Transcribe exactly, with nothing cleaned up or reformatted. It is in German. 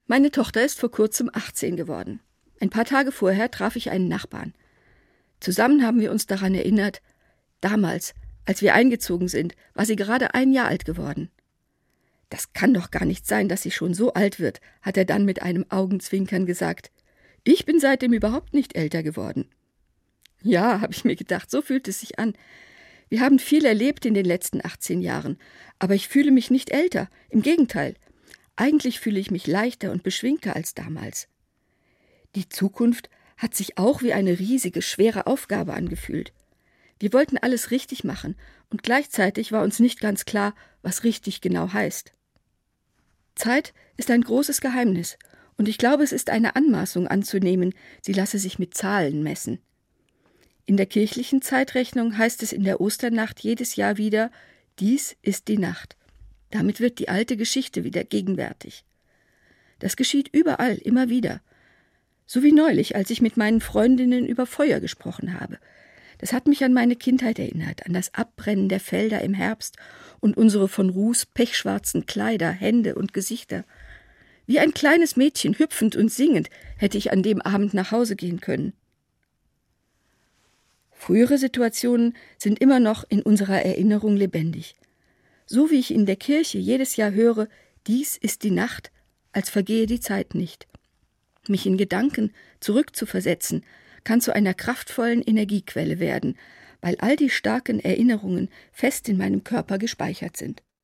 Meine Tochter ist vor kurzem achtzehn geworden. Ein paar Tage vorher traf ich einen Nachbarn. Zusammen haben wir uns daran erinnert, damals, als wir eingezogen sind, war sie gerade ein Jahr alt geworden. »Das kann doch gar nicht sein, dass sie schon so alt wird«, hat er dann mit einem Augenzwinkern gesagt. »Ich bin seitdem überhaupt nicht älter geworden.« Ja, habe ich mir gedacht, so fühlt es sich an. Wir haben viel erlebt in den letzten achtzehn Jahren, aber ich fühle mich nicht älter, im Gegenteil. Eigentlich fühle ich mich leichter und beschwingter als damals. Die Zukunft hat sich auch wie eine riesige, schwere Aufgabe angefühlt. Wir wollten alles richtig machen und gleichzeitig war uns nicht ganz klar, was richtig genau heißt. Zeit ist ein großes Geheimnis und ich glaube, es ist eine Anmaßung anzunehmen, sie lasse sich mit Zahlen messen. In der kirchlichen Zeitrechnung heißt es in der Osternacht jedes Jahr wieder, dies ist die Nacht. Damit wird die alte Geschichte wieder gegenwärtig. Das geschieht überall, immer wieder. So wie neulich, als ich mit meinen Freundinnen über Feuer gesprochen habe. Das hat mich an meine Kindheit erinnert, an das Abbrennen der Felder im Herbst und unsere von Ruß pechschwarzen Kleider, Hände und Gesichter. Wie ein kleines Mädchen, hüpfend und singend, hätte ich an dem Abend nach Hause gehen können. Frühere Situationen sind immer noch in unserer Erinnerung lebendig. So wie ich in der Kirche jedes Jahr höre, dies ist die Nacht, als vergehe die Zeit nicht. Mich in Gedanken zurückzuversetzen, kann zu einer kraftvollen Energiequelle werden, weil all die starken Erinnerungen fest in meinem Körper gespeichert sind.